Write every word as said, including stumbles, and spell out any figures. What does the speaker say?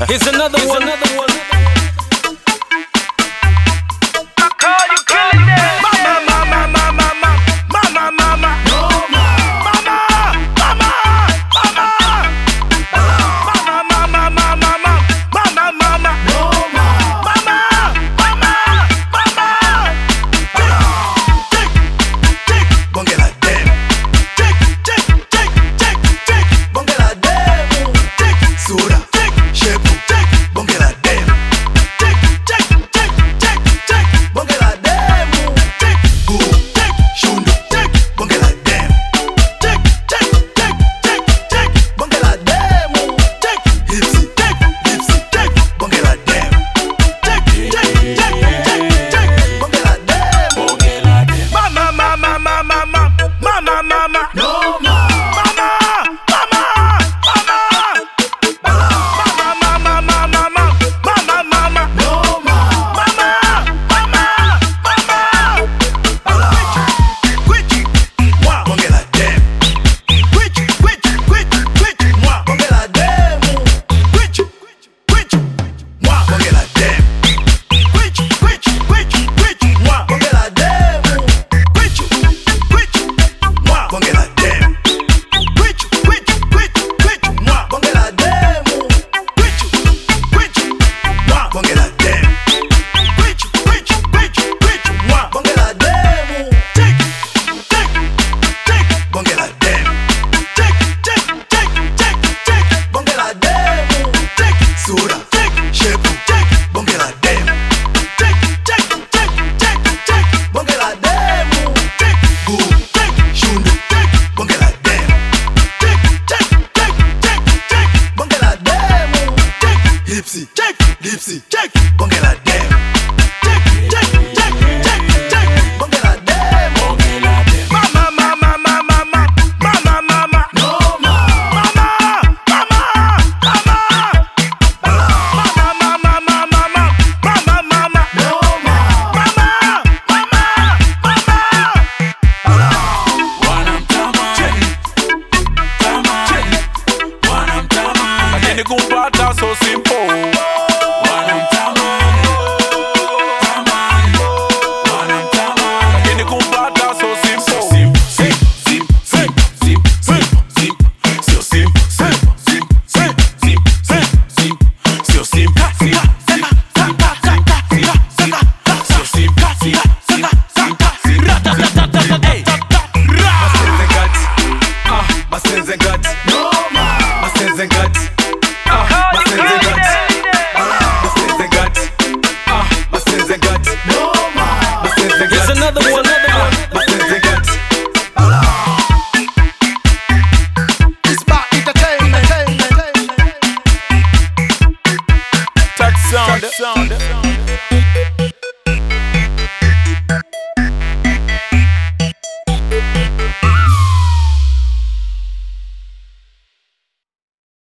Here's another Here's one. Another one. I call you killing them. Mama, mama, mama, mama, mama, mama, no ma, mama, mama, mama, mama, mama, mama, mama, mama, mama, no ma, mama, mama, mama. Tick, tick, bonge la dem. Tick, tick, tick, tick, tick, bonge la dem. Tick, sura, tick, shepu, tick, bonge la dem. Tick, tick, tick, tick, tick, bonge la dem. Tick, boom, tick, shundu, tick, bonge la dem. Tick, tick, tick, tick, tick, bonge la dem. Tick, hipsy, tick, hipsy, tick, bonge la dem. Tick, tick, tick, tick, tick, bonge la dem. Mama, mama, mama, mama, mama, mama, no ma, mama, mama, mama, mama, mama, mama, mama, mama, mama, no ma, mama, mama, mama. Quit, moi, bonge la dem. Quit, quit, quit, quit, moi, bonge la dem. Quit, quit, moi, bonge la dem. Quit, quit, quit, quit, moi, bonge la dem. Quit, quit, moi, bonge la dem. Quit, quit, quit, quit, moi, bonge la dem. Quit, quit, moi, bonge la dem. Quit, quit, quit, quit, moi, bonge la dem. Tick, tick, tick, bonge la dem. Tick, tick, tick, tick, tick, bonge la dem. Tick, sura, tick, shepu, tick, bonge la dem. Tick, tick, tick, tick, tick, bonge la dem. Tick, boom, tick, shundu, tick, bonge la dem. Tick, tick, tick, tick, tick, bonge la dem. Tick, hipsy, tick, hipsy, tick, bonge la dem. Tick, tick, tick, tick, tick, bonge la dem. Mama, mama, mama, mama, mama, mama, no ma, mama, mama, mama, mama, mama, mama, mama, mama, mama, no ma, mama, mama, mama. Lakini kumpata so simple. Lakini kumpata so simple. Sim, sim, sim, sim, sim, sim, sio sim, sim, sim, sim, sim, sim, sim, sio sim, sim, sim, sim, sio sim, sim, sim, sim, hey. Masenze ngati, ah, masenze ngati, No ma, masenze ngati, ah, masenze ngati, masenze ngati, ah, masenze ngati, no ma, masenze Here's ngati, another one. Another one. masenze ngati. it's about entertainment. Touch sound, sound.